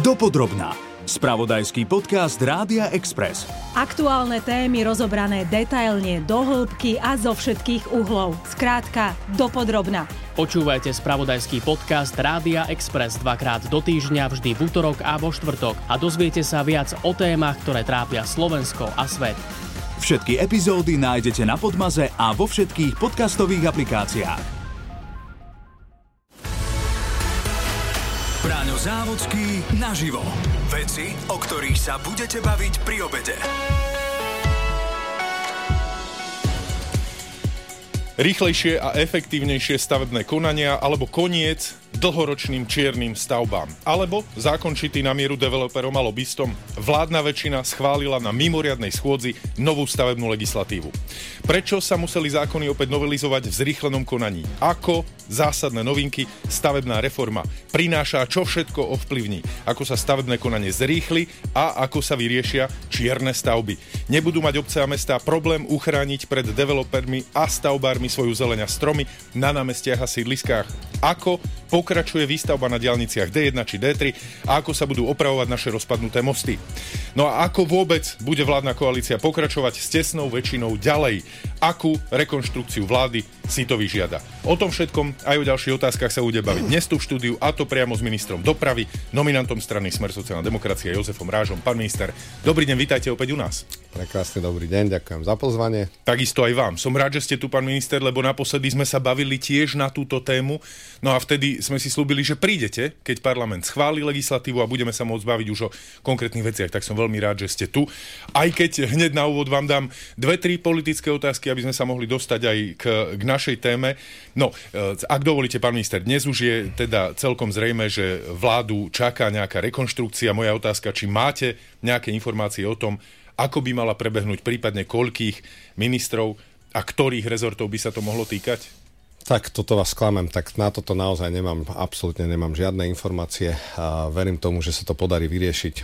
Dopodrobná. Spravodajský podcast Rádia Express. Aktuálne témy rozobrané detailne, do hĺbky a zo všetkých uhlov. Skrátka, dopodrobná. Počúvajte spravodajský podcast Rádia Express dvakrát do týždňa, vždy v utorok a vo štvrtok. A dozviete sa viac o témach, ktoré trápia Slovensko a svet. Všetky epizódy nájdete na Podmaze a vo všetkých podcastových aplikáciách. Braňo Závodský naživo. Veci, o ktorých sa budete baviť pri obede. Rýchlejšie a efektívnejšie stavebné konania alebo koniec dlhoročným čiernym stavbám. Alebo zákon šitý na mieru developerom a lobistom. Vládna väčšina schválila na mimoriadnej schôdzi novú stavebnú legislatívu. Prečo sa museli zákony opäť novelizovať v zrýchlenom konaní? Ako zásadné novinky stavebná reforma prináša, čo všetko ovplyvní? Ako sa stavebné konanie zrýchli a ako sa vyriešia čierne stavby? Nebudú mať obce a mestá problém uchrániť pred developermi a stavbármi svoju zeleň a stromy na námestiach a sídliskách? Ako pokračuje výstavba na diaľniciach D1 či D3 a ako sa budú opravovať naše rozpadnuté mosty? No a ako vôbec bude vládna koalícia pokračovať s tesnou väčšinou ďalej? Akú rekonštrukciu vlády si to vyžiada? O tom všetkom aj o ďalších otázkach sa bude baviť dnes tu v štúdiu, a to priamo s ministrom dopravy, nominantom strany Smer sociálna demokracia Jozefom Rážom. Pán minister, dobrý deň, vítajte opäť u nás. Prekrásny dobrý deň, ďakujem za pozvanie. Takisto aj vám. Som rád, že ste tu, pán minister, lebo naposledy sme sa bavili tiež na túto tému. No a vtedy sme si slúbili, že prídete, keď parlament schváli legislatívu a budeme sa môcť baviť už o konkrétnych veciach. Tak som veľmi rád, že ste tu. Aj keď hneď na úvod vám dám 2-3 politické otázky, aby sme sa mohli dostať aj k našej téme. No, ak dovolíte, pán minister, dnes už je teda celkom zrejme, že vládu čaká nejaká rekonštrukcia. Moja otázka, či máte nejaké informácie o tom, ako by mala prebehnúť, prípadne koľkých ministrov a ktorých rezortov by sa to mohlo týkať? Tak, toto vás sklamem, tak na toto naozaj absolútne nemám žiadne informácie a verím tomu, že sa to podarí vyriešiť.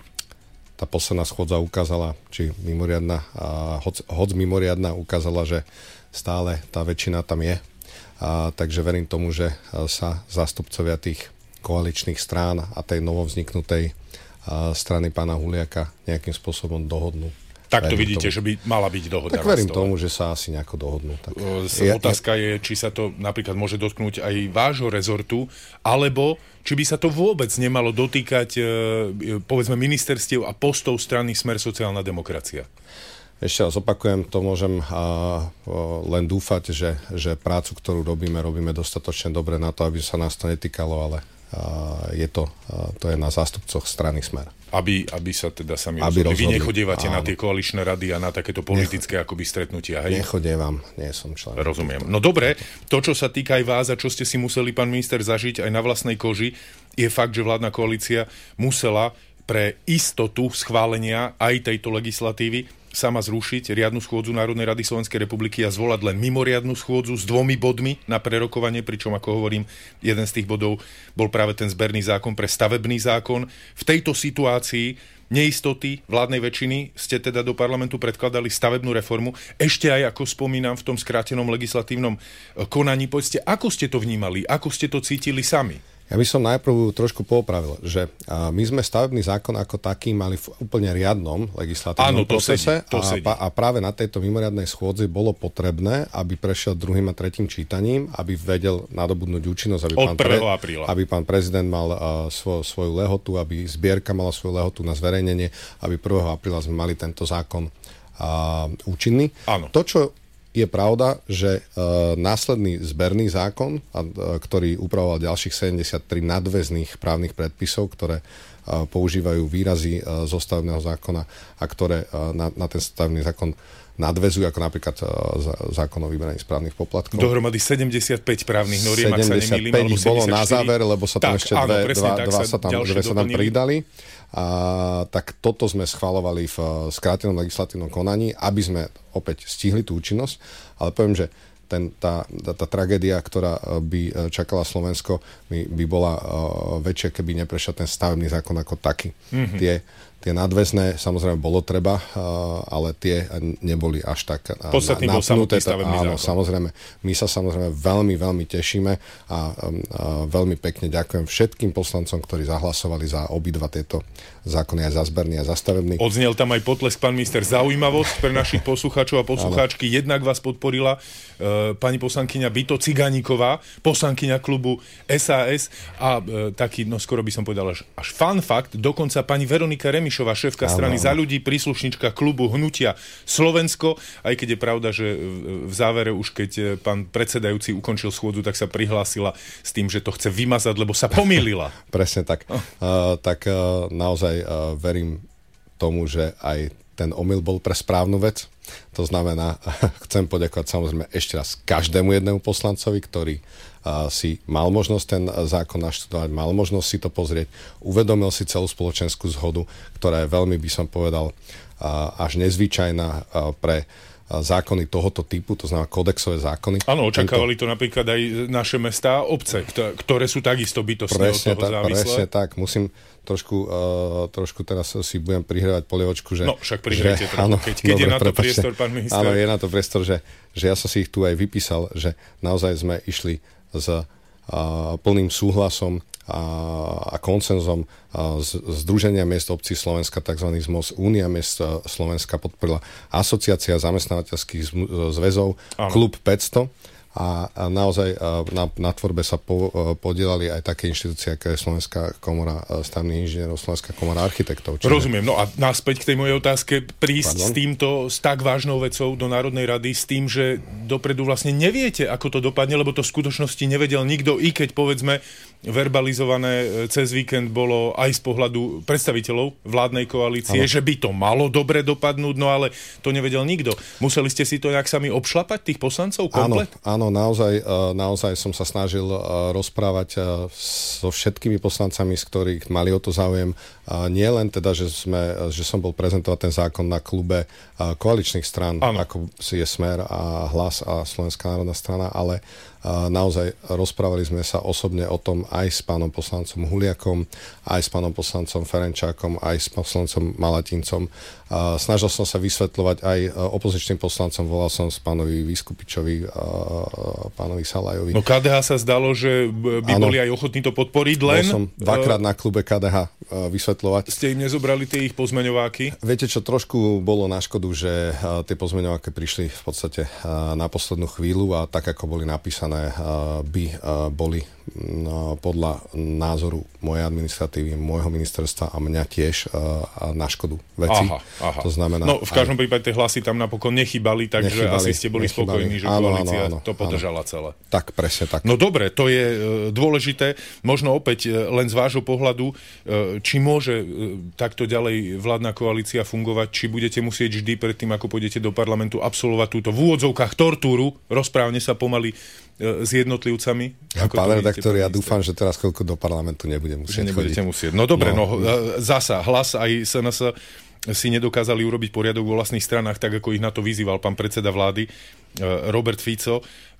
Tá posledná schôdza ukázala, či mimoriadna, hoď mimoriadna ukázala, že stále tá väčšina tam je. Takže verím tomu, že sa zástupcovia tých koaličných strán a tej novovzniknutej strany pána Huliaka nejakým spôsobom dohodnú. Tak to vidíte, že by mala byť dohoda. Tak verím tomu, že sa asi nejako dohodnú. Tak. Otázka je, či sa to napríklad môže dotknúť aj vášho rezortu, alebo či by sa to vôbec nemalo dotýkať, povedzme, ministerstiev a postov strany Smer sociálna demokracia. Ešte raz opakujem, to môžem len dúfať, že prácu, ktorú robíme dostatočne dobre na to, aby sa nás to netýkalo, ale to je na zástupcoch strany Smer. Aby sa teda sami rozhodli. Vy nechodievate na tie koaličné rady a na takéto politické akoby stretnutia, hej? Nechodievam, nie som člen. Rozumiem. No dobre, to, čo sa týka aj vás a čo ste si museli, pán minister, zažiť aj na vlastnej koži, je fakt, že vládna koalícia musela pre istotu schválenia aj tejto legislatívy sama zrušiť riadnu schôdzu Národnej rady Slovenskej republiky a zvolať len mimoriadnu schôdzu s 2 bodmi na prerokovanie, pričom, ako hovorím, jeden z tých bodov bol práve ten zberný zákon pre stavebný zákon. V tejto situácii neistoty vládnej väčšiny ste teda do parlamentu predkladali stavebnú reformu. Ešte aj, ako spomínam, v tom skrátenom legislatívnom konaní. Povedzte, ako ste to vnímali, ako ste to cítili sami? Ja by som najprv trošku poopravil, že my sme stavebný zákon ako taký mali v úplne riadnom legislatívnom procese a práve na tejto mimoriadnej schôdzi bolo potrebné, aby prešiel 2. a 3. čítaním, aby vedel nadobudnúť účinnosť, aby pán prezident mal svoju lehotu, aby zbierka mala svoju lehotu na zverejnenie, aby 1. apríla sme mali tento zákon účinný. Áno. To, čo je pravda, že následný zberný zákon, ktorý upravoval ďalších 73 nadväzných právnych predpisov, ktoré používajú výrazy zo stavebného zákona a ktoré na ten stavebný zákon nadväzujú, ako napríklad zákon o vyberaní správnych poplatkov. Dohromady 75 právnych noriem, ak sa nemýlim, alebo 74. bolo na záver, lebo sa tam ešte dve sa tam pridali. Tak toto sme schvaľovali v skrátenom legislatívnom konaní, aby sme opäť stihli tú účinnosť. Ale poviem, že tá tragédia, ktorá by čakala Slovensko, by bola väčšia, keby neprešiel ten stavebný zákon ako taký. Tie nadväzné, samozrejme, bolo treba, ale tie neboli až tak podstatný bol samotný stavebný zákon. Áno, samozrejme. My sa samozrejme veľmi, veľmi tešíme a veľmi pekne ďakujem všetkým poslancom, ktorí zahlasovali za obidva tieto zákony, aj za zberný, aj za stavebný. Odznel tam aj potlesk, pán minister, zaujímavosť pre našich poslucháčov a poslucháčky. Jednak vás podporila pani poslankyňa Bito Ciganíková, poslankyňa klubu SAS a taký, no skoro by som povedal, až fun fact, dokonca pani Veronika Remišová, šéfka strany Za ľudí, príslušnička klubu Hnutia Slovensko, aj keď je pravda, že v závere už keď pán predsedajúci ukončil schôdzu, tak sa prihlásila s tým, že to chce vymazať, lebo sa pomýlila. Presne tak. Tak naozaj verím tomu, že aj ten omyl bol pre správnu vec. To znamená, chcem poďakovať samozrejme ešte raz každému jednému poslancovi, ktorý si mal možnosť ten zákon naštudovať, mal možnosť si to pozrieť, uvedomil si celú spoločenskú zhodu, ktorá je veľmi, by som povedal, až nezvyčajná pre zákony tohoto typu, to znamená kodexové zákony. Áno, očakávali to napríklad aj naše mestá a obce, ktoré sú takisto bytostne od toho závislé. Presne tak, musím trošku teraz si budem prihrávať polievočku, že... No, však prihrajte trošku, keď je na to priestor, pán minister. Áno, je na to priestor, že ja som si ich tu aj vypísal, že naozaj sme išli s plným súhlasom a koncenzom Združenia miest obcí Slovenska, tzv. ZMOS, Únia miest Slovenska podporila Asociácia zamestnávateľských zväzov, Klub 500 a naozaj na tvorbe sa podielali aj také inštitúcie, ako je Slovenská komora stavebných inžinierov, Slovenská komora architektov. Rozumiem. No a naspäť k tej mojej otázke, prísť s tak vážnou vecou do Národnej rady, s tým, že dopredu vlastne neviete, ako to dopadne, lebo to v skutočnosti nevedel nikto, i keď povedzme verbalizované cez víkend bolo aj z pohľadu predstaviteľov vládnej koalície, že by to malo dobre dopadnúť, no ale to nevedel nikto. Museli ste si to nejak sami obšlapať, tých poslancov komplet? Áno, naozaj som sa snažil rozprávať so všetkými poslancami, z ktorých mali o to záujem. Nie len teda, že som bol prezentovať ten zákon na klube koaličných strán, ako je Smer a Hlas a Slovenská národná strana, ale naozaj rozprávali sme sa osobne o tom aj s pánom poslancom Huliakom, aj s pánom poslancom Ferenčákom, aj s poslancom Malatincom. Snažil som sa vysvetľovať aj opozičným poslancom, volal som s pánovi Vyskupičovi, pánovi Salajovi. No KDH sa zdalo, že by boli aj ochotní to podporiť, len... Bol som dvakrát na klube KDH vysvetľovať. Ste im nezobrali tie ich pozmeňováky? Viete čo, trošku bolo na škodu, že tie pozmeňováky prišli v podstate na poslednú chvíľu a tak, ako boli napísané, by boli podľa názoru mojej administratívy, môjho ministerstva a mňa tiež na škodu veci. Aha. To znamená... No, v každom prípade tie hlasy tam napokon nechybali, takže asi ste boli spokojní, že koalícia to podržala celé. Tak, presne tak. No dobre, to je dôležité. Možno opäť len z vášho pohľadu, či môže takto ďalej vládna koalícia fungovať, či budete musieť vždy predtým, ako pôjdete do parlamentu, absolvovať túto v úvodzovkách tortúru, rozprávne sa pomaly s jednotlivcami. Pán redaktor, ja dúfam, že teraz chvíľku do parlamentu nebudem musieť chodiť. No dobre, zasa Hlas aj SNS si nedokázali urobiť poriadok vo vlastných stranách, tak ako ich na to vyzýval pán predseda vlády Robert Fico.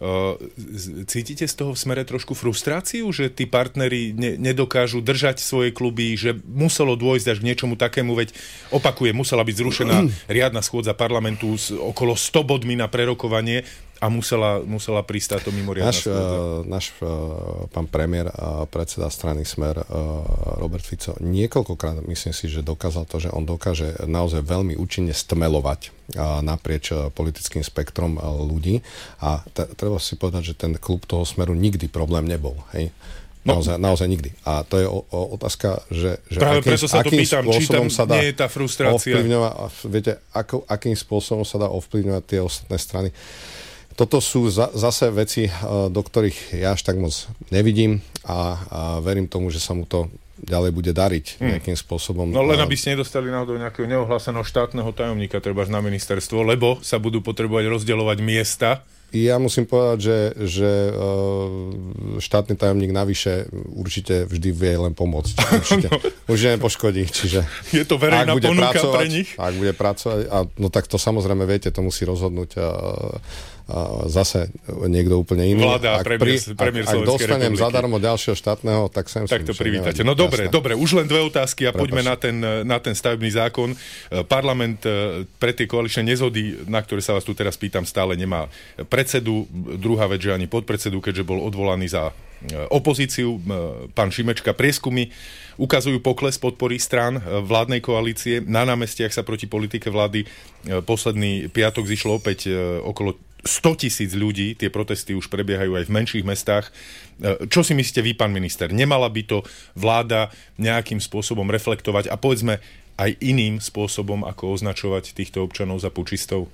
Cítite z toho v Smere trošku frustráciu, že tí partneri nedokážu držať svoje kluby, že muselo dôjsť až k niečomu takému, veď opakujem, musela byť zrušená riadna schôdza parlamentu s okolo 100 bodmi na prerokovanie a musela prísť táto mimoriadna schôdza. Náš pán premiér a predseda strany Smer Robert Fico niekoľkokrát, myslím si, že dokázal to, že on dokáže naozaj veľmi účinne stmelovať naprieč politickým spektrom ľudí a treba si povedať, že ten klub toho Smeru nikdy problém nebol. Hej? Naozaj nikdy. A to je otázka, že práve preto sa to pýtam, či tam nie je tá frustrácia. Viete, akým spôsobom sa dá ovplyvňovať tie ostatné strany. Toto sú zase veci, do ktorých ja až tak moc nevidím a verím tomu, že sa mu to ďalej bude dariť nejakým spôsobom. No len aby ste nedostali náhodou nejakého neohláseného štátneho tajomníka, treba na ministerstvo, lebo sa budú potrebovať rozdeľovať miesta Ja musím povedať, že štátny tajomník navyše určite vždy vie len pomôcť. Určite nepoškodí. Čiže je to verejná ponuka pre nich? Ak bude pracovať, no tak to samozrejme viete, to musí rozhodnúť zase niekto úplne iný. Vláda a premiér Slovenskej republiky. Ak dostanem zadarmo ďalšieho štátneho, tak sem tak to privítate. No dobre, už len dve otázky a poďme na ten stavebný zákon. Parlament pre tie koaličné nezhody, na ktoré sa vás tu teraz pýtam, stále nemá predsedu. Druhá vec, že ani podpredsedu, keďže bol odvolaný za opozíciu, pán Šimečka. Prieskumy ukazujú pokles podpory strán vládnej koalície. Na námestiach sa proti politike vlády posledný piatok zišlo opäť okolo 100 000 ľudí, tie protesty už prebiehajú aj v menších mestách. Čo si myslíte vy, pán minister? Nemala by to vláda nejakým spôsobom reflektovať a povedzme aj iným spôsobom, ako označovať týchto občanov za pučistov?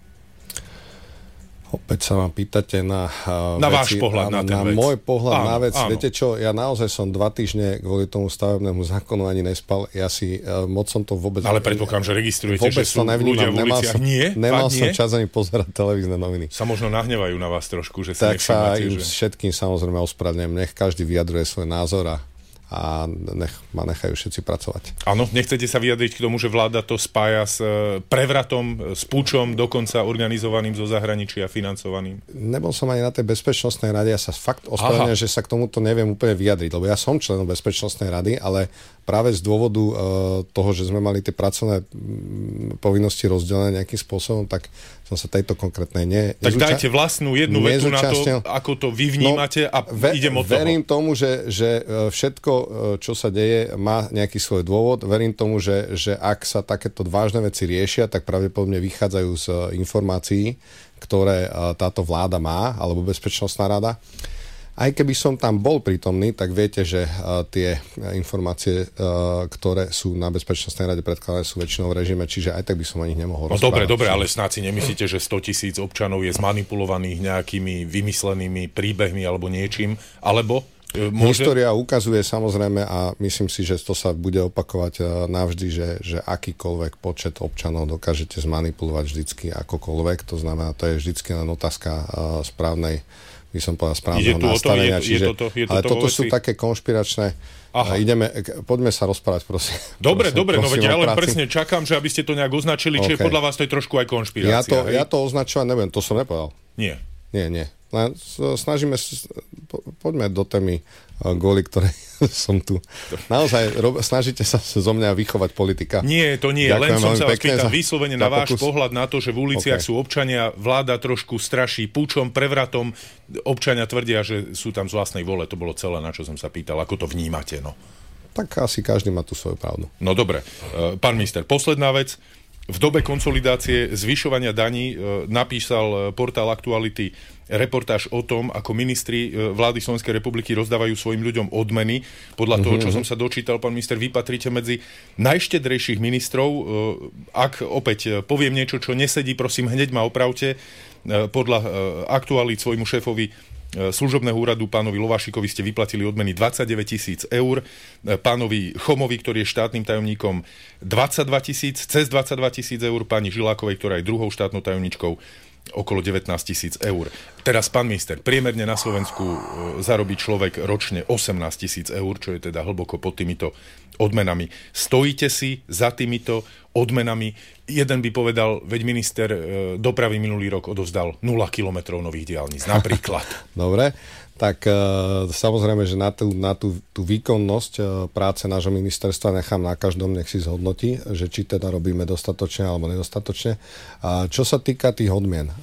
Opäť sa ma pýtate na váš pohľad na ten vec. Môj pohľad na vec. Áno. Viete čo, ja naozaj som 2 týždne kvôli tomu stavebnému zákonu ani nespal. Ja si moc som to vôbec... Ale predpokladám, že registrujete, že sú ľudia v uliciach. Nemal som čas ani pozerať televízne noviny. Sa možno nahnevajú na vás trošku, že si tak sa nevšimáte, im všetkým samozrejme ospravedlňujem. Nech každý vyjadruje svoj názor a nech ma nechajú všetci pracovať. Áno, nechcete sa vyjadriť k tomu, že vláda to spája s prevratom, s púčom, dokonca organizovaným zo zahraničia, financovaným? Nebol som ani na tej bezpečnostnej rade, ja sa fakt ospravedlňujem, že sa k tomuto neviem úplne vyjadriť, lebo ja som členom bezpečnostnej rady, ale práve z dôvodu toho, že sme mali tie pracovné povinnosti rozdelené nejakým spôsobom, tak som sa tejto konkrétnej Tak dajte vlastnú jednu vetu na to, ako to vy vnímate a idem od toho. Verím tomu, že všetko, čo sa deje, má nejaký svoj dôvod. Verím tomu, že ak sa takéto vážne veci riešia, tak pravdepodobne vychádzajú z informácií, ktoré táto vláda má, alebo Bezpečnostná rada. Aj keby som tam bol prítomný, tak viete, že tie informácie, ktoré sú na Bezpečnostnej rade predkladané, sú väčšinou v režime, čiže aj tak by som o nich nemohol rozprávať. Dobre, ale snáď si nemyslíte, že 100 000 občanov je zmanipulovaných nejakými vymyslenými príbehmi alebo niečím, alebo História ukazuje samozrejme a myslím si, že to sa bude opakovať navždy, že akýkoľvek počet občanov dokážete zmanipulovať vždycky akokoľvek, to znamená, to je vždycky len otázka správneho nastavenia. Ale toto sú také konšpiračné. Poďme sa rozprávať, prosím. Dobre, no veď ja len presne čakám, že aby ste to nejak označili, čiže podľa vás to je trošku aj konšpirácia. Ja to označovať neviem, to som nepovedal. Nie. Len poďme do témy kvôli ktorej som tu. Naozaj snažíte sa zo mňa vychovať politika. Nie, to nie. Ďakujem, len som sa vás pýtal vyslovene na váš pohľad na to, že v uliciach sú občania, vláda trošku straší púčom, prevratom. Občania tvrdia, že sú tam z vlastnej vole. To bolo celé, na čo som sa pýtal. Ako to vnímate? No? Tak asi každý má tú svoju pravdu. No dobre. Pán minister, posledná vec. V dobe konsolidácie zvyšovania daní napísal portál Aktuality reportáž o tom, ako ministri vlády Slovenskej republiky rozdávajú svojim ľuďom odmeny. Podľa toho, čo som sa dočítal, pán minister, vy patríte medzi najštedrejších ministrov. Ak opäť poviem niečo, čo nesedí, prosím, hneď ma opravte. Podľa Aktualít svojmu šéfovi služobného úradu pánovi Lovašikovi ste vyplatili odmeny 29 000 eur, pánovi Chomovi, ktorý je štátnym tajomníkom, 22 000, cez 22 000 eur, pani Žilákovej, ktorá je druhou štátnou tajomníčkou, okolo 19 000 eur. Teraz, pán minister, priemerne na Slovensku zarobí človek ročne 18 000 eur, čo je teda hlboko pod týmito odmenami. Stojíte si za týmito odmenami? Jeden by povedal, veď minister dopravy minulý rok odovzdal 0 kilometrov nových diaľnic, napríklad. Dobre, tak samozrejme, že na tú výkonnosť práce nášho ministerstva nechám na každom, nech si zhodnotí, že či teda robíme dostatočne alebo nedostatočne. Čo sa týka tých odmien,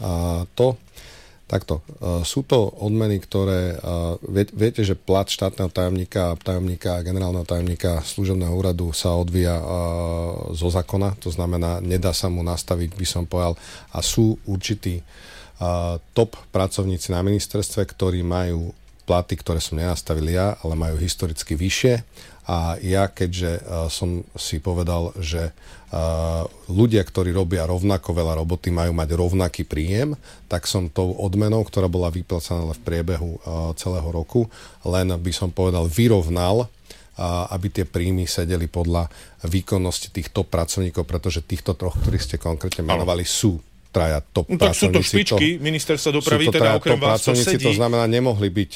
takto, sú to odmeny, ktoré, viete, že plat štátneho tajomníka a generálneho tajomníka služobného úradu sa odvíja zo zákona, to znamená, nedá sa mu nastaviť, by som povedal, a sú určití top pracovníci na ministerstve, ktorí majú platy, ktoré som nenastavil ja, ale majú historicky vyššie. A ja, keďže som si povedal, že ľudia, ktorí robia rovnako veľa roboty, majú mať rovnaký príjem, tak som tou odmenou, ktorá bola vyplacená v priebehu celého roku, len by som povedal vyrovnal, aby tie príjmy sedeli podľa výkonnosti týchto pracovníkov, pretože týchto troch, ktorí ste konkrétne menovali, sú traja top No, tak sú to pracovníci. špičky ministerstva dopravy, teda okrem vás to sedí. To znamená, nemohli byť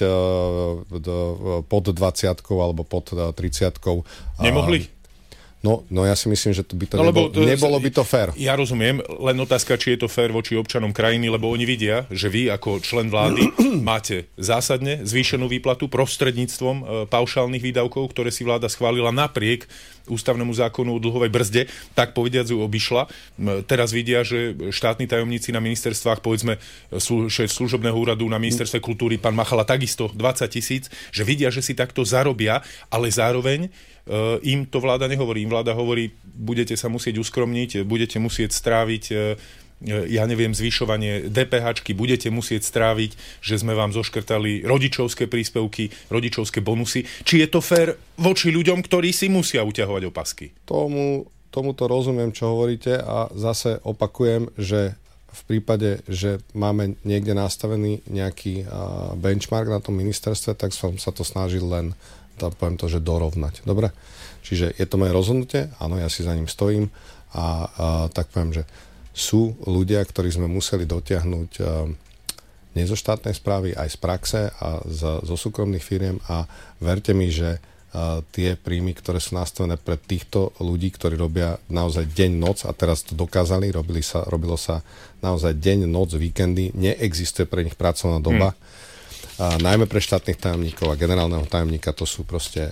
pod 20-kou alebo pod 30-kou. Nemohli? No ja si myslím, že by to nebolo by to fér. Ja rozumiem, len otázka, či je to fér voči občanom krajiny, lebo oni vidia, že vy ako člen vlády máte zásadne zvýšenú výplatu prostredníctvom paušálnych výdavkov, ktoré si vláda schválila napriek ústavnému zákonu o dlhovej brzde, tak povediac ju obišla. Teraz vidia, že štátni tajomníci na ministerstvách, povedzme šéf služobného úradu na ministerstve kultúry, pán Machala, takisto 20 000, že vidia, že si takto zarobia, ale zároveň im to vláda nehovorí. Im vláda hovorí, budete sa musieť uskromniť, budete musieť stráviť zvyšovanie DPH-čky, budete musieť stráviť, že sme vám zoškrtali rodičovské príspevky, rodičovské bonusy. Či je to fér voči ľuďom, ktorí si musia uťahovať opasky? Tomuto rozumiem, čo hovoríte, a zase opakujem, že v prípade, že máme niekde nastavený nejaký benchmark na tom ministerstve, tak som sa to snažil len poviem to, že dorovnať. Dobre? Čiže je to moje rozhodnutie, áno, ja si za ním stojím a tak poviem, že sú ľudia, ktorí sme museli dotiahnuť nie zo štátnej správy, aj z praxe a zo súkromných firiem, a verte mi, že tie príjmy, ktoré sú nastavené pre týchto ľudí, ktorí robia naozaj deň, noc, a teraz to dokázali, robilo sa naozaj deň, noc, víkendy, neexistuje pre nich pracovná doba. Najmä pre štátnych tajomníkov a generálneho tajomníka, to sú proste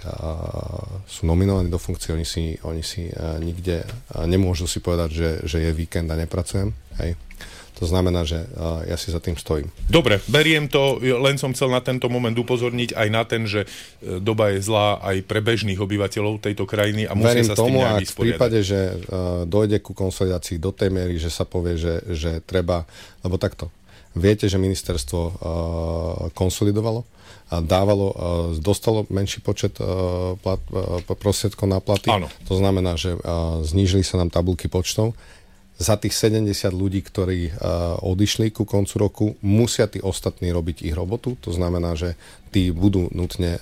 sú nominovaní do funkcie, oni si nikde nemôžu si povedať, že je víkend a nepracujem. Hej. To znamená, že ja si za tým stojím. Dobre, beriem to, len som chcel na tento moment upozorniť aj na ten, že doba je zlá aj pre bežných obyvateľov tejto krajiny a musia sa s tým nejak vysporiadať. V prípade, že dojde ku konsolidácii do tej miery, že sa povie, že treba, lebo takto. Viete, že ministerstvo konsolidovalo a dostalo menší počet prostriedkov na platy. Áno. To znamená, že znížili sa nám tabulky počtov. Za tých 70 ľudí, ktorí odišli ku koncu roku, musia tí ostatní robiť ich robotu. To znamená, že tí budú nutne,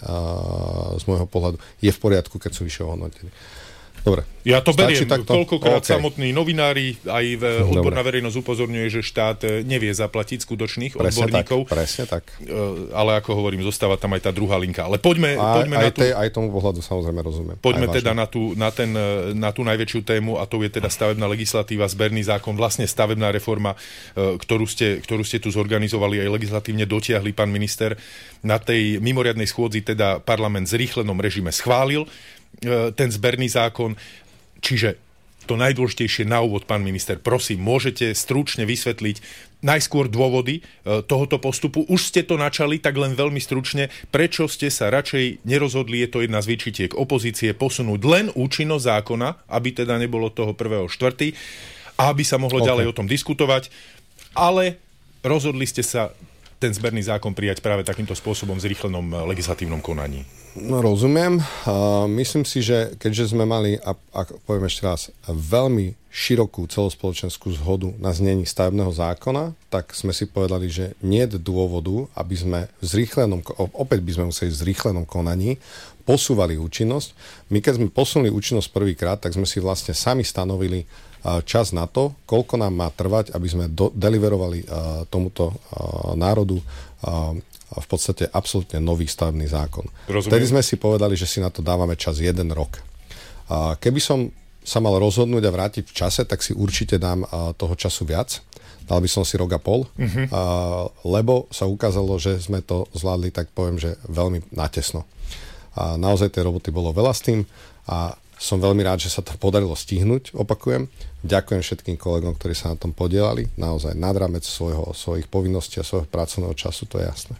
z môjho pohľadu, je v poriadku, keď sú vyššie ohodnotení. Dobre. Ja to beriem. Koľkokrát samotní novinári, aj odborná verejnosť upozorňuje, že štát nevie zaplatiť skutočných odborníkov. Presne tak. Ale ako hovorím, zostáva tam aj tá druhá linka. Ale poďme na tú... Aj tomu pohľadu samozrejme rozumiem. Poďme teda na tú najväčšiu tému, a to je teda stavebná legislatíva, zberný zákon, vlastne stavebná reforma, ktorú ste tu zorganizovali, aj legislatívne dotiahli, pán minister. Na tej mimoriadnej schôdzi teda parlament v zrýchlenom režime schválil ten zberný zákon. Čiže to najdôležitejšie na úvod, pán minister, prosím, môžete stručne vysvetliť najskôr dôvody tohoto postupu. Už ste to načali, tak len veľmi stručne. Prečo ste sa radšej nerozhodli, je to jedna z výčitiek opozície, posunúť len účinnosť zákona, aby teda nebolo toho 1.4. a aby sa mohlo ďalej o tom diskutovať, ale rozhodli ste sa ten zberný zákon prijať práve takýmto spôsobom v zrýchlenom legislatívnom konaní? No, rozumiem. Myslím si, že keďže sme mali, a poviem ešte raz, veľmi širokú celospoločenskú zhodu na znení stavebného zákona, tak sme si povedali, že nie je dôvodu, aby sme opäť by sme museli v zrýchlenom konaní posúvali účinnosť. My keď sme posunuli účinnosť prvýkrát, tak sme si vlastne sami stanovili čas na to, koľko nám má trvať, aby sme deliverovali tomuto národu v podstate absolútne nový stavebný zákon. Rozumiem. Vtedy sme si povedali, že si na to dávame čas 1 rok. Keby som sa mal rozhodnúť a vrátiť v čase, tak si určite dám toho času viac. Dal by som si rok a pol, lebo sa ukázalo, že sme to zvládli, tak poviem, že veľmi natesno. Naozaj tej roboty bolo veľa s tým a som veľmi rád, že sa to podarilo stihnúť, opakujem. Ďakujem všetkým kolegom, ktorí sa na tom podielali. Naozaj nad rámec svojich povinností a svojho pracovného času, to je jasné.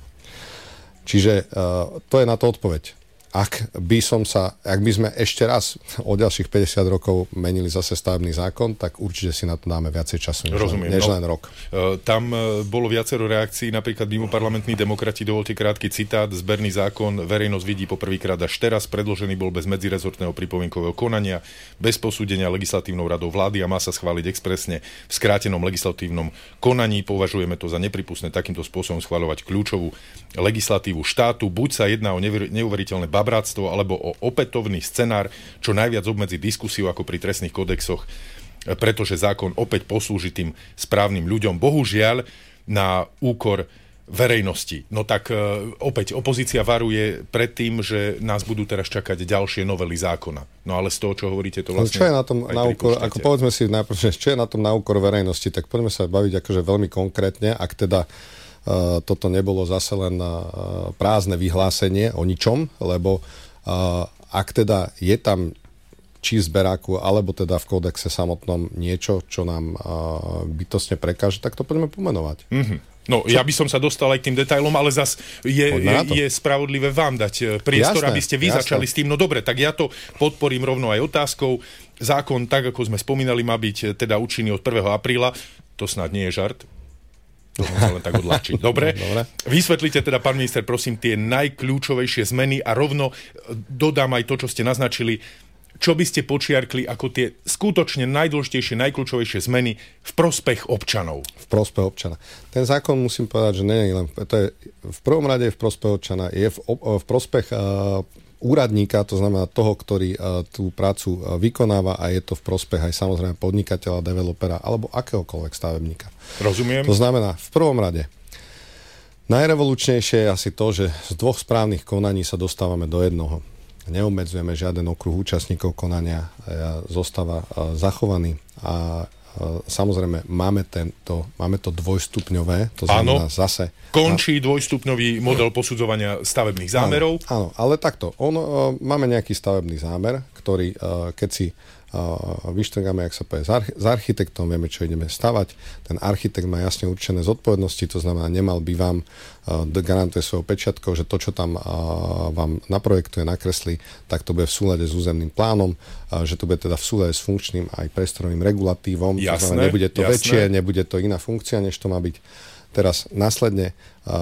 Čiže to je na to odpoveď. Ak by sme ešte raz o ďalších 50 rokov menili zase stavebný zákon, tak určite si na to dáme viacej času, než len rok. Tam bolo viacero reakcií, napríklad mimoparlamentní demokrati, dovolte krátky citát, zberný zákon verejnosť vidí poprvýkrát až teraz, predložený bol bez medzirezortného pripomienkového konania, bez posúdenia legislatívnou radou vlády a má sa schváliť expresne v skrátenom legislatívnom konaní. Považujeme to za nepripustné takýmto spôsobom schvaľovať kľúčovú legislatívu štátu. Buď sa jedná o neuveriteľné babráctvo alebo o opätovný scenár, čo najviac obmedzi diskusiu ako pri trestných kodexoch pretože zákon opäť poslúži tým správnym ľuďom. Bohužiaľ na úkor verejnosti. No tak opäť opozícia varuje pred tým, že nás budú teraz čakať ďalšie novely zákona. No ale z toho, čo hovoríte, to vlastne... Čo je na tom na úkor, ako povedzme si najprv, čo je na tom na úkor verejnosti, tak poďme sa baviť akože veľmi konkrétne, ak teda toto nebolo zase len prázdne vyhlásenie o ničom, lebo ak teda je tam či v zberáku, alebo teda v kódexe samotnom niečo, čo nám bytostne prekáže, tak to poďme pomenovať. No, ja by som sa dostal aj k tým detailom, ale zas je spravodlivé vám dať priestor, aby ste vy začali s tým. No dobre, tak ja to podporím rovno aj otázkou. Zákon, tak ako sme spomínali, má byť teda účinný od 1. apríla. To snad nie je žart. To som sa len tak odľahčiť. Dobre. Vysvetlite teda, pán minister, prosím, tie najkľúčovejšie zmeny a rovno dodám aj to, čo ste naznačili. Čo by ste počiarkli ako tie skutočne najdôležitejšie, najkľúčovejšie zmeny v prospech občanov? V prospech občana. Ten zákon, musím povedať, že nie je len... To je v prvom rade v prospech občana, je v prospech úradníka, to znamená toho, ktorý tú prácu vykonáva, a je to v prospech aj samozrejme podnikateľa, developera alebo akéhokoľvek stavebníka. Rozumiem. To znamená, v prvom rade najrevolučnejšie je asi to, že z 2 správnych konaní sa dostávame do jednoho. Neobmedzujeme žiaden okruh účastníkov konania, zostáva zachovaný a samozrejme máme to dvojstupňové, to znamená zase... Končí dvojstupňový model posudzovania stavebných zámerov. Áno, ale takto. Máme nejaký stavebný zámer, ktorý keď si vyštrgáme, jak sa povie, s architektom, vieme, čo ideme stavať. Ten architekt má jasne určené zodpovednosti, to znamená, nemal by vám garantuje svojou pečiatkou, že to, čo tam vám naprojektuje, nakreslí, tak to bude v súlade s územným plánom, že to bude teda v súlade s funkčným aj priestorovým regulatívom. Jasné, to znamená, nebude to väčšie, nebude to iná funkcia, než to má byť. Teraz následne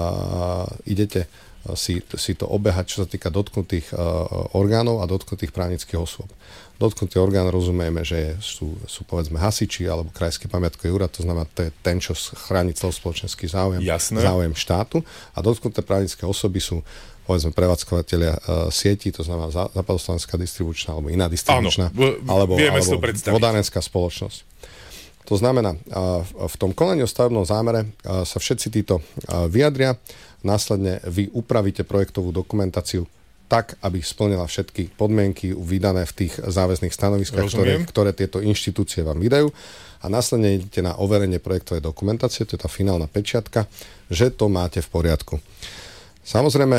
idete si to obehať, čo sa týka dotknutých orgánov a dotknutých právnických osôb. Dotknutý orgán rozumieme, že sú povedzme hasiči alebo krajský pamiatkový úrad, to znamená, to je ten, čo chráni celospoločenský záujem štátu, a dotknuté právnické osoby sú povedzme prevádzkovateľia sietí, to znamená západoslovenská distribučná alebo iná distribučná, alebo vodárenská spoločnosť. To znamená, v tom konaní o stavebnom zámere sa všetci títo vyjadria, následne vy upravíte projektovú dokumentáciu tak, aby splnila všetky podmienky vydané v tých záväzných stanoviskách, ktoré tieto inštitúcie vám vydajú, a následne idete na overenie projektovej dokumentácie, to je tá finálna pečiatka, že to máte v poriadku. Samozrejme,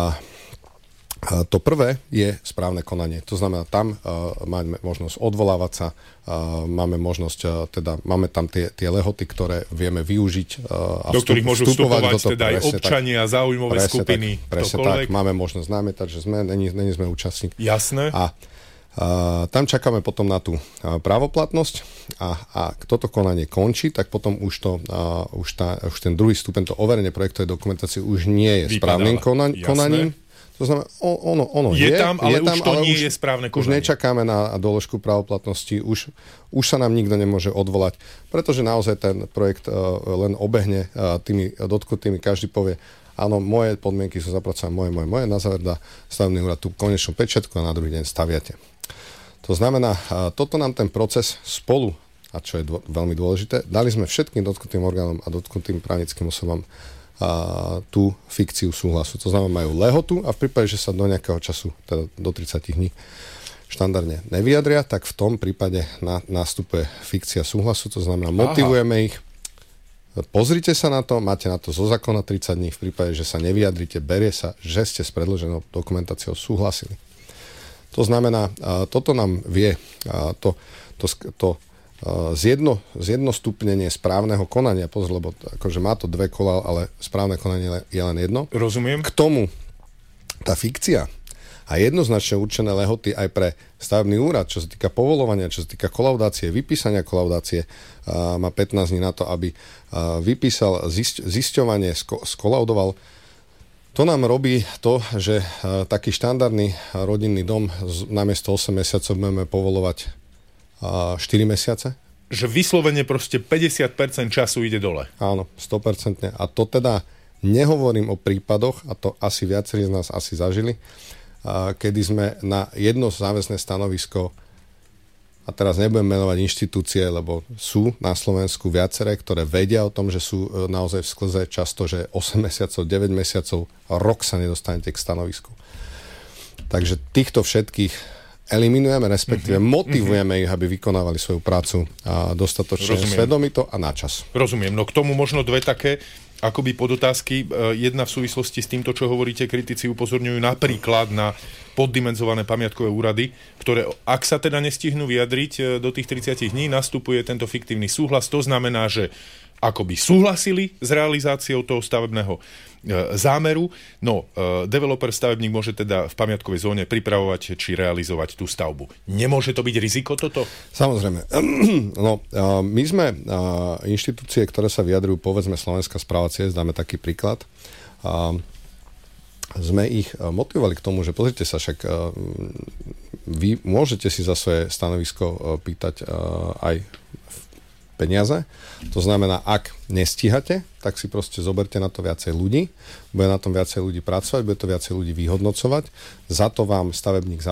to prvé je správne konanie. To znamená, tam máme možnosť odvolávať sa, máme možnosť, máme tam tie lehoty, ktoré vieme využiť a do ktorých môžu vstupovať teda aj občania, záujmové skupiny. Presne tak, máme možnosť námietať, že není sme účastník. Jasné. A tam čakáme potom na tú právoplatnosť, a toto konanie končí, tak potom už ten druhý stupeň, to overenie projektovej dokumentácie už nie je správnym konaním. To znamená, ono je tam, ale už to nie je správne konanie. Už nečakáme na doložku právoplatnosti, už sa nám nikto nemôže odvolať, pretože naozaj ten projekt len obehne tými dotknutými, každý povie, áno, moje podmienky sú zapracované, moje, na záver dá stavebný úrad tú konečnú pečiatku a na druhý deň staviate. To znamená, toto nám ten proces spolu, a čo je veľmi dôležité, dali sme všetkým dotknutým orgánom a dotknutým právnickým osobám tú fikciu súhlasu. To znamená, majú lehotu a v prípade, že sa do nejakého času, teda do 30 dní štandardne nevyjadria, tak v tom prípade nastupuje fikcia súhlasu, to znamená, motivujeme ich. Pozrite sa na to, máte na to zo zákona 30 dní, v prípade, že sa nevyjadrite, berie sa, že ste s predloženou dokumentáciou súhlasili. To znamená, toto nám vie zjednostupnenie správneho konania, pozor, lebo akože má to 2 kola, ale správne konanie je len jedno. Rozumiem. K tomu tá fikcia a jednoznačne určené lehoty aj pre stavebný úrad, čo sa týka povolovania, čo sa týka kolaudácie, vypísania kolaudácie, má 15 dní na to, aby vypísal zisťovanie, skolaudoval. To nám robí to, že taký štandardný rodinný dom namiesto 8 mesiacov budeme povolovať 4 mesiace. Že vyslovene proste 50% času ide dole. Áno, 100%. A to teda nehovorím o prípadoch, a to asi viacerí z nás asi zažili, kedy sme na jedno záväzné stanovisko a teraz nebudem menovať inštitúcie, lebo sú na Slovensku viaceré, ktoré vedia o tom, že sú naozaj v sklze často, že 8 mesiacov, 9 mesiacov, rok sa nedostanete k stanovisku. Takže týchto všetkých eliminujeme, respektíve motivujeme ich, aby vykonávali svoju prácu a dostatočne svedomito a načas. Rozumiem. No k tomu možno dve také akoby podotázky. Jedna v súvislosti s týmto, čo hovoríte, kritici upozorňujú napríklad na poddimenzované pamiatkové úrady, ktoré, ak sa teda nestihnú vyjadriť do tých 30 dní, nastupuje tento fiktívny súhlas. To znamená, že akoby súhlasili s realizáciou toho stavebného zámeru. No, developer, stavebník môže teda v pamiatkovej zóne pripravovať či realizovať tú stavbu. Nemôže to byť riziko toto? Samozrejme. No, my sme inštitúcie, ktoré sa vyjadrujú, povedzme Slovenská správa ciest, dáme taký príklad. Sme ich motivovali k tomu, že pozrite sa, však vy môžete si za svoje stanovisko pýtať aj peniaze. To znamená, ak nestíhate, tak si proste zoberte na to viacej ľudí, bude na tom viacej ľudí pracovať, bude to viacej ľudí vyhodnocovať, za to vám stavebník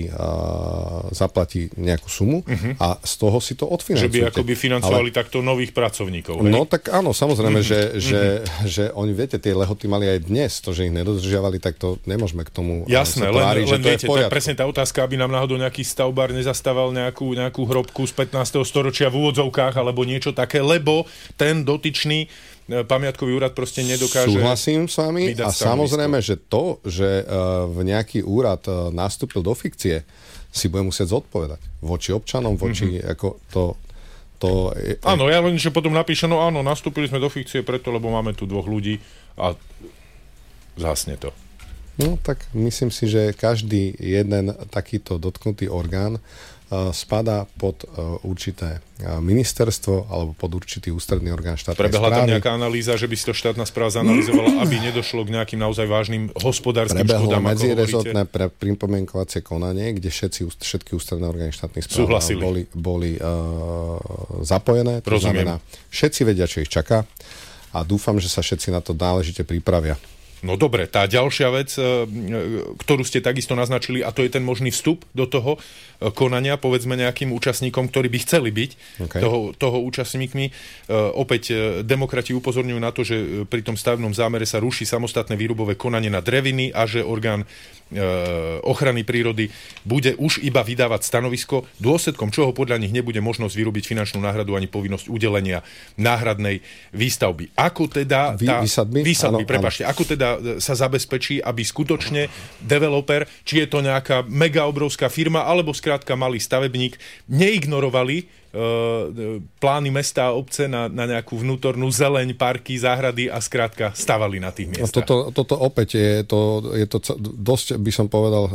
zaplatí nejakú sumu a z toho si to odfinancujete. Že by akoby financovali takto nových pracovníkov. No tak áno, samozrejme, že oni, viete, tie lehoty mali aj dnes, to, že ich nedodržiavali, tak to nemôžeme k tomu jasné, tváriť, len viete, to je presne tá otázka, aby nám náhodou nejaký stavbár nezastával nejakú hrobku z 15. storočia v úvodzovkách alebo niečo také, lebo ten dotyčný pamiatkový úrad proste nedokáže. Súhlasím s vami a samozrejme, že to, že v nejaký úrad nastúpil do fikcie, si bude musieť zodpovedať voči občanom, voči ako to je... Áno, ja len, že potom napíšem, no áno, nastúpili sme do fikcie preto, lebo máme tu dvoch ľudí a zhasne to. No tak myslím si, že každý jeden takýto dotknutý orgán spadá pod určité ministerstvo alebo pod určitý ústredný orgán štátnej správy. Prebehla tam nejaká analýza, že by si to štátna správa zanalizovala, aby nedošlo k nejakým naozaj vážnym hospodárskym škodám, prebehlo medzirezortné pripomienkovacie konanie, kde všetky ústredné orgány štátnej správy boli zapojené. To znamená, všetci vedia, čo ich čaká a dúfam, že sa všetci na to náležite pripravia. No dobre, tá ďalšia vec, ktorú ste takisto naznačili, a to je ten možný vstup do toho konania, povedzme nejakým účastníkom, ktorí by chceli byť toho účastníkmi. Opäť demokrati upozorňujú na to, že pri tom stavebnom zámere sa ruší samostatné výrubové konanie na dreviny a že orgán ochrany prírody bude už iba vydávať stanovisko, dôsledkom čoho podľa nich nebude možnosť vyrúbiť finančnú náhradu ani povinnosť udelenia náhradnej výstavby. Ako teda výsadby, prepáčte, ako teda sa zabezpečí, aby skutočne developer, či je to nejaká mega obrovská firma, alebo skrátka malý stavebník, neignorovali plány mesta a obce na nejakú vnútornú zeleň, parky, záhrady a skrátka stavali na tých miestach. Toto opäť je to dosť, by som povedal,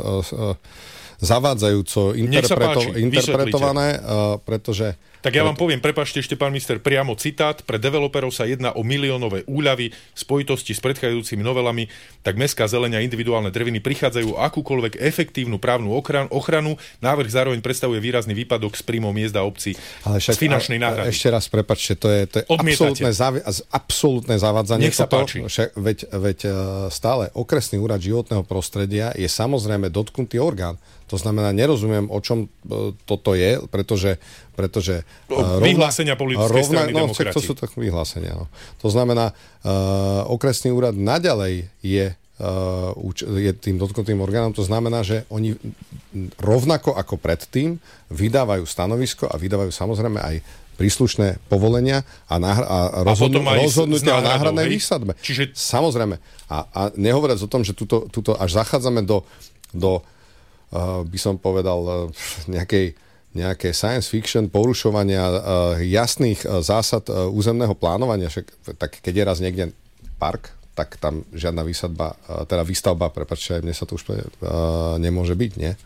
zavádzajúco interpretované, pretože... Tak ja vám poviem, prepáčte ešte, pán minister, priamo citát. Pre developerov sa jedná o miliónové úľavy v spojitosti s predchádzajúcimi novelami, tak mestská zeleň a individuálne dreviny prichádzajú o akúkoľvek efektívnu právnu ochranu. Návrh zároveň predstavuje výrazný výpadok z príjmov miest a obcí z finančnej náhrady. Ešte raz, prepáčte, to je absolútne zavádzanie. Nech sa páči. Veď stále okresný úrad životného prostredia je samozrejme dotknutý orgán. To znamená, nerozumiem, o čom toto je, pretože vyhlásenia politickej strany demokracie. To sú tak vyhlásenia. No. To znamená, okresný úrad naďalej je tým dotknutým orgánom. To znamená, že oni rovnako ako predtým vydávajú stanovisko a vydávajú samozrejme aj príslušné povolenia a rozhodnutia o náhradnej výsadbe. Čiže... Samozrejme. A nehovoriac o tom, že tuto až zachádzame do by som povedal, nejaké science fiction porušovania jasných zásad územného plánovania. Tak keď je raz niekde park, tak tam žiadna výstavba, prepáčte, mne sa to už nemôže byť, nie?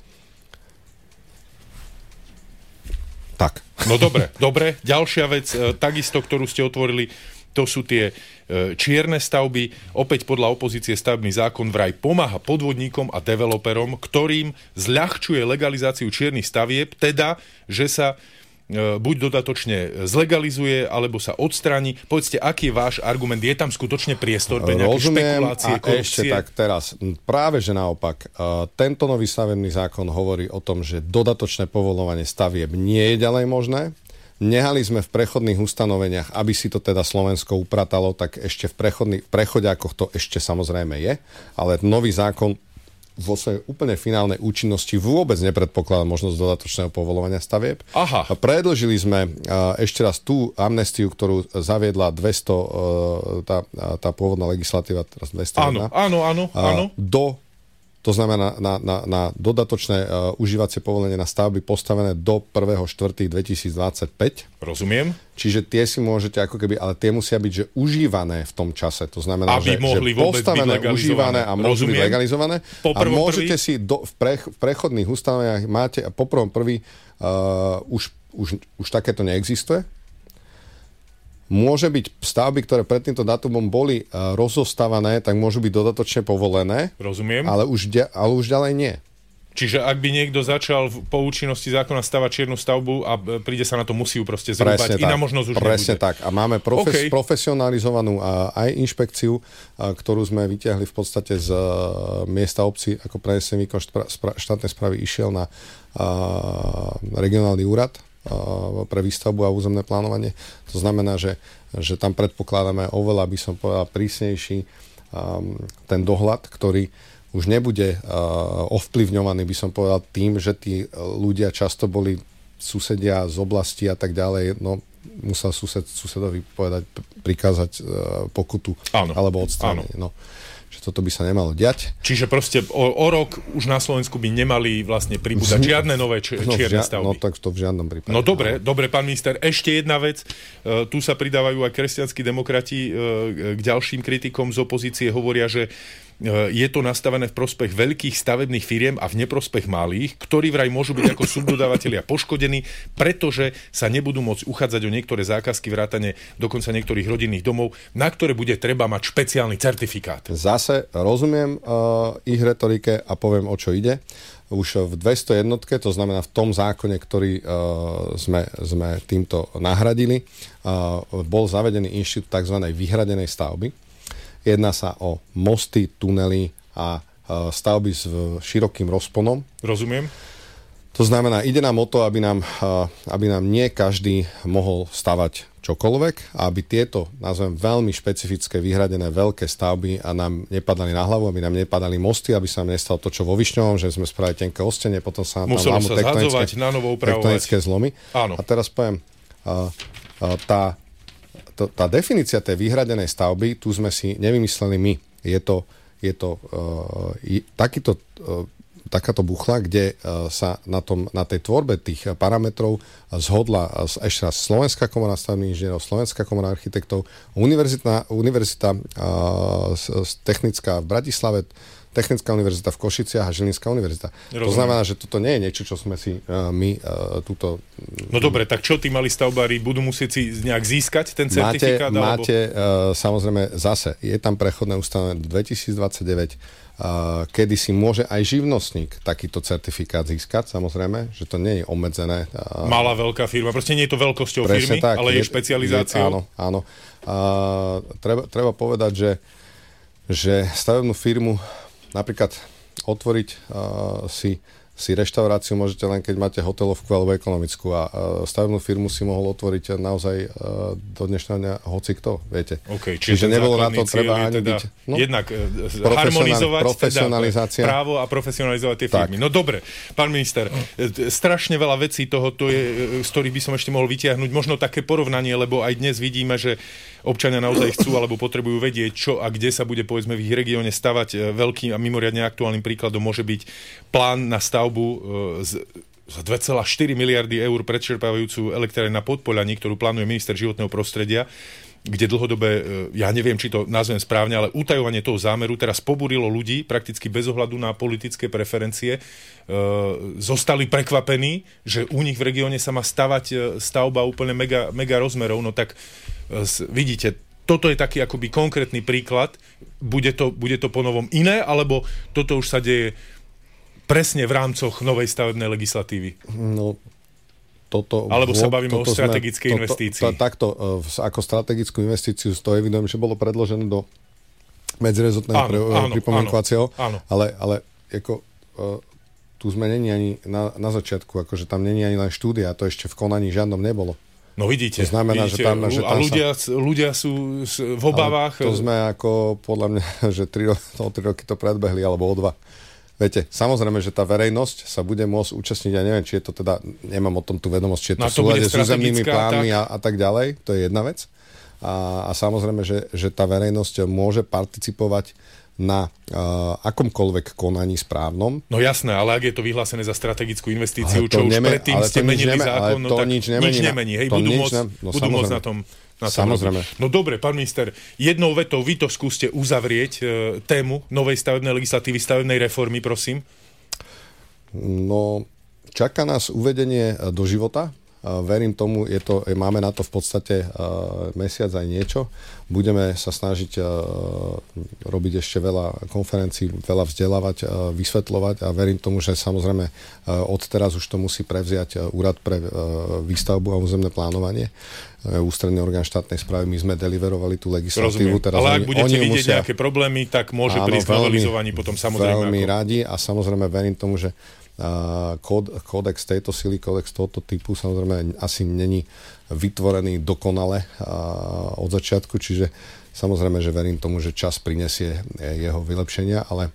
Tak. No dobre. Ďalšia vec, takisto, ktorú ste otvorili, to sú tie čierne stavby. Opäť podľa opozície stavebný zákon vraj pomáha podvodníkom a developerom, ktorým zľahčuje legalizáciu čiernych stavieb, teda, že sa buď dodatočne zlegalizuje, alebo sa odstráni. Povedzte, aký je váš argument? Je tam skutočne priestor pre nejaké špekulácie, korupcie? Ešte tak teraz. Práve, že naopak. Tento nový stavebný zákon hovorí o tom, že dodatočné povoľovanie stavieb nie je ďalej možné. Nehali sme v prechodných ustanoveniach, aby si to teda Slovensko upratalo, tak ešte v prechodiakoch to ešte samozrejme je, ale nový zákon vo svojej úplne finálnej účinnosti vôbec nepredpokladá možnosť dodatočného povoľovania stavieb. Aha. Predĺžili sme ešte raz tú amnestiu, ktorú zaviedla 200, tá pôvodná legislatíva, teraz 201. Áno. To znamená na dodatočné užívacie povolenie na stavby postavené do 1.4.2025. Rozumiem. Čiže tie si môžete ako keby, ale tie musia byť že užívané v tom čase. To znamená, aby mohli vôbec postavené, byť užívané a môžu byť legalizované. A môžete si v prechodných ustanoveniach máte po 1.1. Už takéto neexistuje. Môže byť stavby, ktoré pred týmto dátumom boli rozostávané, tak môžu byť dodatočne povolené. Rozumiem. Ale už ďalej nie. Čiže ak by niekto začal po účinnosti zákona stavať čiernu stavbu a príde sa na to, musí ju proste zrúbať. Iná možnosť už presne nebude. Tak. A máme profesionalizovanú aj inšpekciu, ktorú sme vyťahli v podstate z miesta obci, ako prenesený výkon štátnej správy išiel na regionálny úrad pre výstavbu a územné plánovanie. To znamená, že tam predpokladáme oveľa, by som povedal, prísnejší ten dohľad, ktorý už nebude ovplyvňovaný, by som povedal, tým, že tí ľudia často boli susedia z oblasti a tak ďalej, no musel susedovi prikázať pokutu alebo odstránenie. No. Že toto by sa nemalo diať. Čiže proste o rok už na Slovensku by nemali vlastne pribúdať žiadne nové čierne stavby. No tak to v žiadnom prípade. No dobre, pán minister, ešte jedna vec. Tu sa pridávajú aj kresťanskí demokrati k ďalším kritikom z opozície. Hovoria, že je to nastavené v prospech veľkých stavebných firiem a v neprospech malých, ktorí vraj môžu byť ako subdodávatelia poškodení, pretože sa nebudú môcť uchádzať o niektoré zákazky vrátane dokonca niektorých rodinných domov, na ktoré bude treba mať špeciálny certifikát. Zase rozumiem ich retorike a poviem, o čo ide. Už v 201, to znamená v tom zákone, ktorý sme týmto nahradili, bol zavedený inštitút tzv. Vyhradenej stavby. Jedná sa o mosty, tunely a stavby s širokým rozponom. Rozumiem. To znamená, ide nám o to, aby nám nie každý mohol stavať čokoľvek a aby tieto, nazvem, veľmi špecifické, vyhradené veľké stavby a nám nepadali na hlavu, aby nám nepadali mosty, aby sa nám nestalo to, čo vo Višňovom, že sme spravili tenké ostenie, potom sa tam lámu tektonické zlomy. Áno. A teraz poviem, tá definícia tej vyhradenej stavby, tu sme si nevymysleli my. Je to takáto buchla, kde sa na tej tvorbe tých parametrov zhodla ešte raz Slovenská komora stavebných inžinierov, Slovenská komora architektov, univerzita technická v Bratislave, Technická univerzita v Košiciach a Žilinská univerzita. Rozumiem. To znamená, že toto nie je niečo, čo sme si my túto... No dobre, tak čo tí malí stavbári budú musieť si nejak získať ten certifikát? Máte samozrejme zase, je tam prechodné ustanovenie 2029, kedy si môže aj živnostník takýto certifikát získať, samozrejme, že to nie je obmedzené. Malá, veľká firma, proste nie je to veľkosťou firmy, tak, ale je špecializáciou. Áno. Treba povedať, že stavebnú firmu napríklad otvoriť si reštauráciu môžete len, keď máte hotelovku alebo ekonomickú a stavebnú firmu si mohol otvoriť naozaj do dnešného dňa hocikto, viete. Okay, čiže nebolo na to treba ani teda byť... jednak harmonizovať profesionalizácia. Teda právo a profesionalizovať tie firmy. No dobre, pán minister, strašne veľa vecí tohoto je, z ktorých by som ešte mohol vytiahnuť. Možno také porovnanie, lebo aj dnes vidíme, že občania naozaj chcú alebo potrebujú vedieť, čo a kde sa bude, povedzme, v ich regióne stavať. Veľkým a mimoriadne aktuálnym príkladom môže byť plán na stavbu z 2,4 miliardy eur predčerpávajúcu elektrárne na Podpoľaní, ktorú plánuje minister životného prostredia, kde dlhodobé, ja neviem, či to nazvem správne, ale utajovanie toho zámeru teraz pobúrilo ľudí prakticky bez ohľadu na politické preferencie. Zostali prekvapení, že u nich v regióne sa má stavať stavba úplne mega rozmerov. No tak vidíte, toto je taký akoby konkrétny príklad. Bude to ponovom iné, alebo toto už sa deje presne v rámcoch novej stavebnej legislatívy? No, Alebo sa bavíme o strategickej investícii. Takto, ako strategickú investíciu to evidujem, že bolo predložené do medzirezortného pripomienkovacieho, ale ako, tu sme není ani na začiatku, akože tam není ani len štúdia, to ešte v konaní žiadnom nebolo. No vidíte, to znamená, že tam ľudia sú v obavách. To sme ako, podľa mňa, že 3 roky to predbehli, alebo o 2. Viete, samozrejme, že tá verejnosť sa bude môcť účastniť, ja neviem, či je to teda, nemám o tom tú vedomosť, či je to v súlade s územnými plánmi a tak ďalej, to je jedna vec. A samozrejme, že tá verejnosť môže participovať na akomkoľvek konaní správnom. No jasné, ale ak je to vyhlásené za strategickú investíciu, čo už predtým ste menili zákon, no tak nič nemení. Hej, budú môcť na tom. Samozrejme. No dobre, pán minister, jednou vetou vy to skúste uzavrieť tému novej stavebnej legislatívy, stavebnej reformy, prosím. No, čaká nás uvedenie do života. Verím tomu, máme na to v podstate mesiac aj niečo. Budeme sa snažiť robiť ešte veľa konferencií, veľa vzdelávať, vysvetľovať a verím tomu, že samozrejme odteraz už to musí prevziať Úrad pre výstavbu a územné plánovanie. Ústredný orgán štátnej správy, my sme deliverovali tú legislatívu. Teraz ale ak budete vidieť nejaké problémy, tak môže prísť k novelizovaní potom samozrejme. Veľmi radi a samozrejme verím tomu, že kódex tejto sily, kódex tohto typu samozrejme asi není vytvorený dokonale od začiatku, čiže samozrejme, že verím tomu, že čas prinesie jeho vylepšenia, ale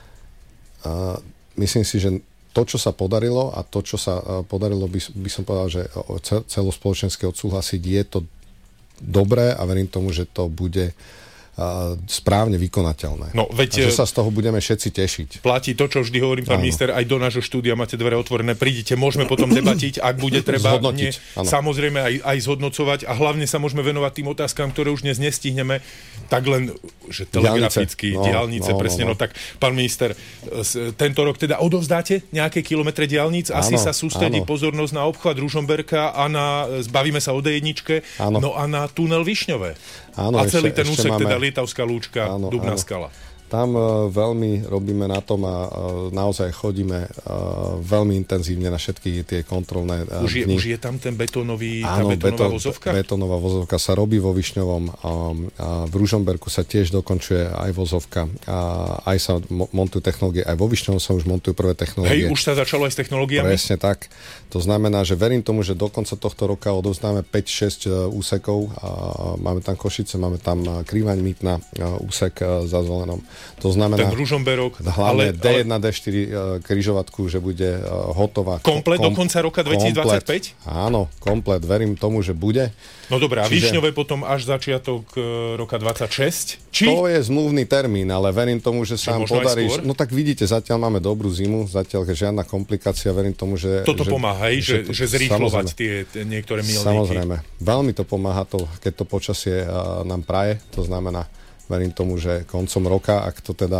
myslím si, že to, čo sa podarilo a to, čo sa podarilo, by som povedal, že celospoločenské odsúhlasiť, je to dobré a verím tomu, že to bude správne vykonateľné. No, veď, a že sa z toho budeme všetci tešiť. Platí to, čo vždy hovorím, pán minister, aj do nášho štúdia máte dvere otvorené, prídite, môžeme potom debatiť, ak bude treba samozrejme aj zhodnocovať a hlavne sa môžeme venovať tým otázkam, ktoré už dnes nestihneme, tak len, že telegraficky, diaľnice, presne. No tak, pán minister, tento rok teda odovzdáte nejaké kilometre diaľnic, asi sa sústredí pozornosť na obchvat Ružomberka a bavíme sa o D1, no a na tunel Višňové. Áno, a celý ten úsek, teda Lietavská Lúčka, Dubná skala. Tam veľmi robíme na tom a naozaj chodíme veľmi intenzívne na všetky tie kontrolné dni. Už je tam ten betónová vozovka? Betónová vozovka sa robí vo Višňovom. V Ružomberku sa tiež dokončuje aj vozovka. Aj sa montujú technológie. Aj vo Višňovom sa už montujú prvé technológie. Hej, už sa začalo aj s technológiami? Presne tak. To znamená, že verím tomu, že do konca tohto roka odovzdáme 5-6 úsekov. Máme tam Košice, máme tam Krivaň, Mýtna, úsek za Zvolenom. To znamená, ten Ružomberok, hlavne D1, D4 križovatku, že bude hotová. Komplet do konca roka 2025? Áno, komplet. Verím tomu, že bude. No dobré, a Višňové potom až začiatok roka 26? To je zmluvný termín, ale verím tomu, že sa nám podarí. No tak vidíte, zatiaľ máme dobrú zimu, zatiaľ žiadna komplikácia, verím tomu, že... Toto pomáha, že zrýchlovať tie niektoré milníky. Samozrejme. Veľmi to pomáha, keď to počasie nám praje, to znamená, verím tomu, že koncom roka, ak to teda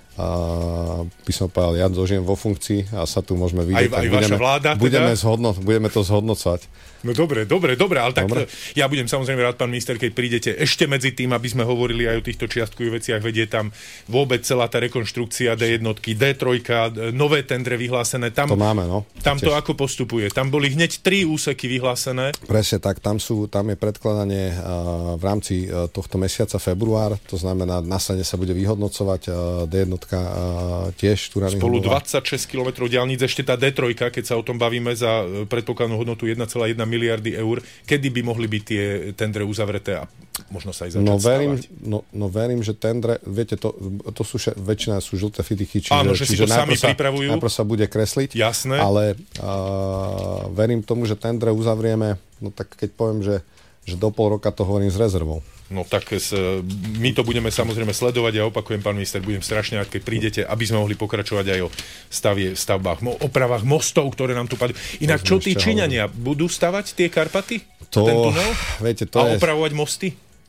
by som povedal, ja dožijem vo funkcii a sa tu môžeme vidieť. Aj vaša vláda budeme to zhodnocovať. No dobre, ale tak ja budem samozrejme rád, pán minister, keď prídete ešte medzi tým, aby sme hovorili aj o týchto čiastkových veciach, vedie tam vôbec celá tá rekonštrukcia D1, D3, nové tendre vyhlásené. Tam to máme, no. Tam to ako postupuje? Tam boli hneď 3 úseky vyhlásené. Presne tak, tam je predkladanie v rámci tohto mesiaca február, to znamená, následne sa bude vyhodnocovať D1 tiež. Spolu 26 km diaľnic, ešte tá D3, keď sa o tom bavíme za predpokladnú hodnotu 1,1 miliardy eur, kedy by mohli byť tie tendre uzavreté a možno sa aj začať stávať? Verím, že tendre, viete, to sú väčšina sú žlté fitichy, áno, že si to sami pripravujú. Najprv sa bude kresliť. Jasné. Ale verím tomu, že tendre uzavrieme, no tak keď poviem, že do pol roka to hovorím s rezervou. No tak my to budeme samozrejme sledovať. Ja opakujem, pán minister, budem strašne rád, keď prídete, aby sme mohli pokračovať aj o stavbách, opravách mostov, ktoré nám tu padú. Inak čo tí Číňania, budú stavať tie Karpaty? Ten tunel? Viete, opravovať mosty?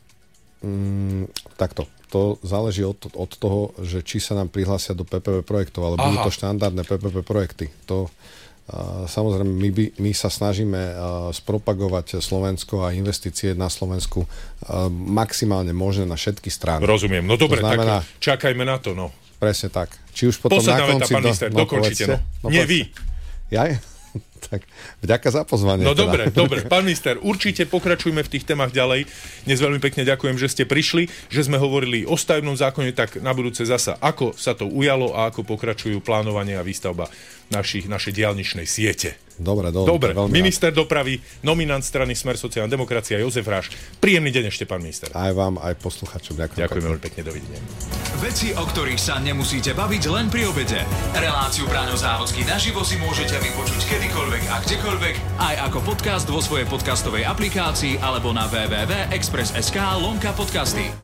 Takto. To záleží od toho, že či sa nám prihlásia do PPP projektov, ale budú to štandardné PPP projekty. Samozrejme, my sa snažíme spropagovať Slovensko a investície na Slovensku maximálne možné na všetky strany. Rozumiem. No dobre, tak čakajme na to, no. Presne tak. Či už potom posledná na konci... Posledná veta, pán minister, dokončite, no. Nie vy. Jaj? Tak vďaka za pozvanie. No dobre. Pán minister, určite pokračujme v tých témach ďalej. Dnes veľmi pekne ďakujem, že ste prišli, že sme hovorili o stavebnom zákone, tak na budúce zasa, ako sa to ujalo a ako pokračujú plánovanie a výstavba našej diaľničnej siete. Dobre. Minister dopravy, nominant strany Smer sociálna demokracia Jozef Ráš. Príjemný deň ešte, pán minister. Aj vám, aj posluchačom. Ďakujem veľmi pekne, dovidenia. Veci, o ktorých sa nemusíte baviť len pri obede. Reláciu Braňo Závodský naživo si môžete vypočuť kedykoľvek a kdekoľvek, aj ako podcast vo svojej podcastovej aplikácii alebo na www.express.sk/podcasty.